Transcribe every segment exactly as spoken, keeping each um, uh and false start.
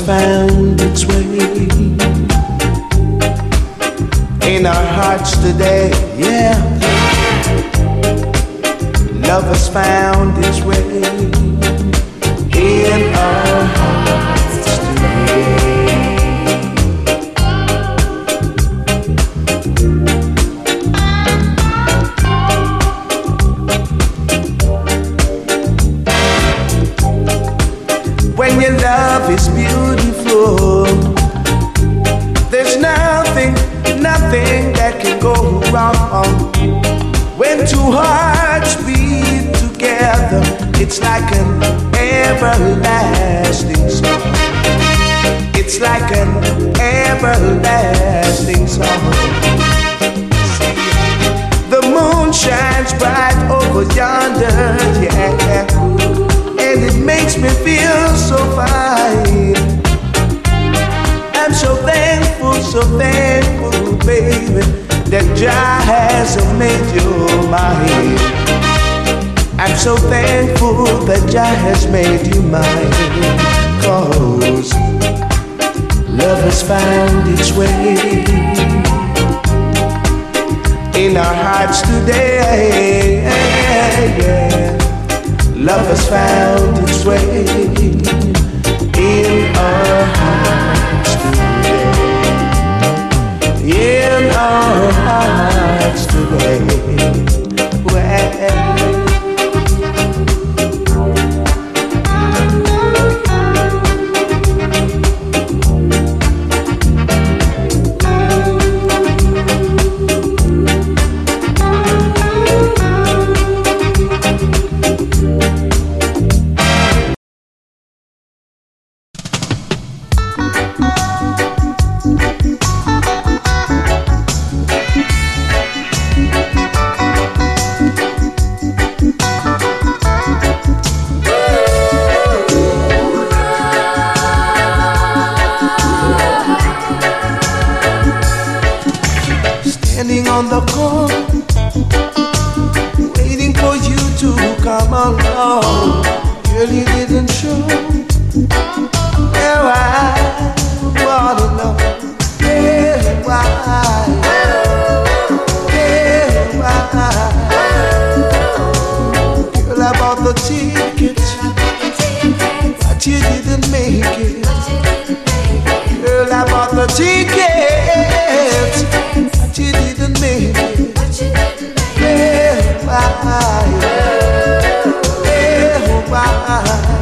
found its way in our hearts today, yeah. Love has found its way in our hearts today. When your love is beautiful, there's nothing, nothing that can go wrong. When two hearts beat together, it's like an everlasting song. It's like an everlasting song. The moon shines bright over yonder, yeah, and it makes me feel so fine. I'm so thankful, so thankful, baby, that Jah has made you mine. I'm so thankful that Jah has made you mine, 'cause love has found its way in our hearts today, yeah. Love has found its way in our hearts today, in our hearts today. Well, standing on the corner, waiting for you to come along. Girl, you didn't show. Now I wanna know, yeah, why, yeah, why. Girl, I bought the tickets, but you didn't make it. Girl, I bought the tickets, you didn't make it. Yeah, why? Yeah, why?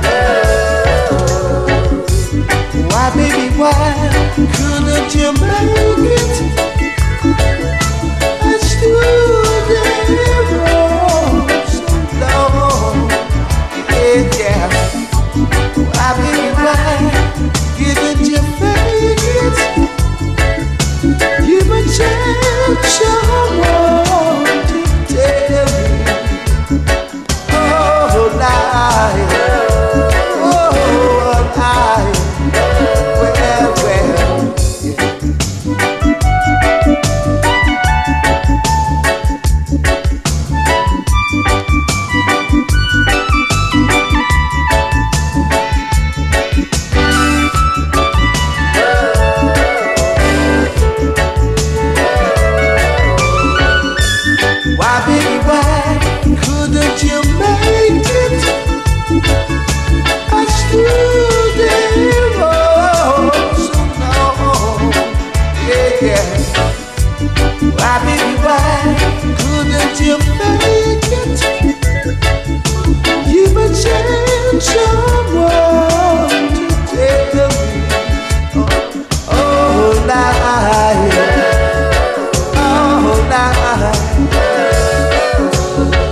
Why, baby, why couldn't you make it? I stood there so long. Yeah, yeah. Why, baby, why couldn't you make it? Give a chance, someone to tell me. Oh, lie. Oh, lie. Well, well.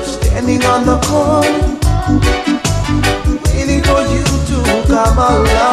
On the corner, waiting for you to come along.